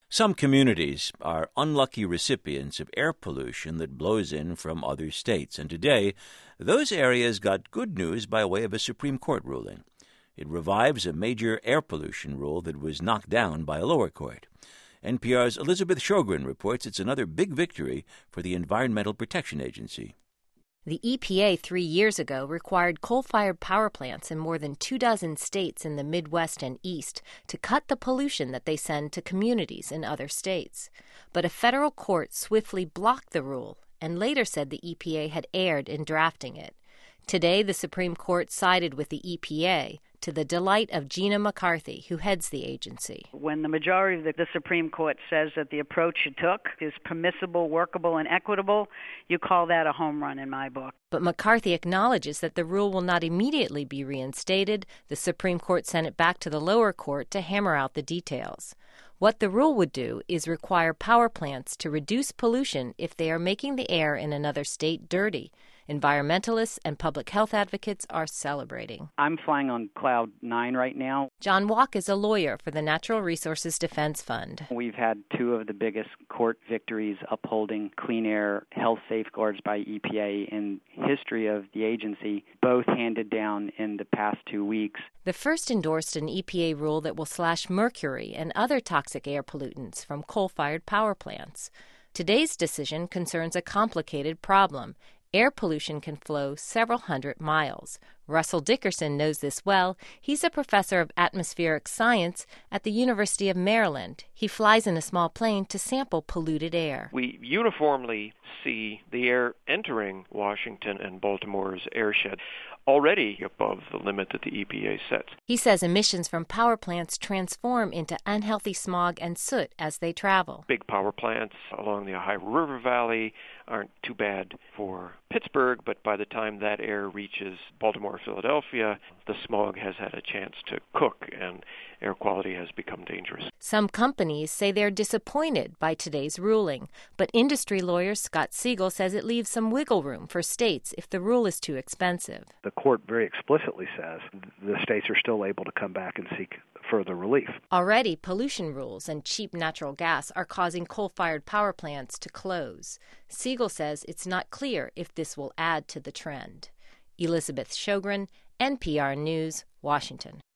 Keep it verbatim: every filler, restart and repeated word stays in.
Some communities are unlucky recipients of air pollution that blows in from other states, and today those areas got good news by way of a Supreme Court ruling. It revives a major air pollution rule that was knocked down by a lower court. N P R's Elizabeth Shogren reports it's another big victory for the Environmental Protection Agency. The E P A three years ago required coal-fired power plants in more than two dozen states in the Midwest and East to cut the pollution that they send to communities in other states. But a federal court swiftly blocked the rule and later said the E P A had erred in drafting it. Today, the Supreme Court sided with the E P A, to the delight of Gina McCarthy, who heads the agency. When the majority of the, the Supreme Court says that the approach you took is permissible, workable, and equitable, you call that a home run in my book. But McCarthy acknowledges that the rule will not immediately be reinstated. The Supreme Court sent it back to the lower court to hammer out the details. What the rule would do is require power plants to reduce pollution if they are making the air in another state dirty. Environmentalists and public health advocates are celebrating. I'm flying on cloud nine right now. John Walk is a lawyer for the Natural Resources Defense Fund. We've had two of the biggest court victories upholding clean air health safeguards by E P A in history of the agency, both handed down in the past two weeks. The first endorsed an E P A rule that will slash mercury and other toxic air pollutants from coal-fired power plants. Today's decision concerns a complicated problem. Air pollution can flow several hundred miles. Russell Dickerson knows this well. He's a professor of atmospheric science at the University of Maryland. He flies in a small plane to sample polluted air. We uniformly see the air entering Washington and Baltimore's airshed already above the limit that the E P A sets. He says emissions from power plants transform into unhealthy smog and soot as they travel. Big power plants along the Ohio River Valley aren't too bad for Pittsburgh, but by the time that air reaches Baltimore, Philadelphia, the smog has had a chance to cook and air quality has become dangerous. Some companies say they're disappointed by today's ruling, but industry lawyer Scott Siegel says it leaves some wiggle room for states if the rule is too expensive. The court very explicitly says the states are still able to come back and seek further relief. Already, pollution rules and cheap natural gas are causing coal-fired power plants to close. Siegel says it's not clear if this will add to the trend. Elizabeth Shogren, N P R News, Washington.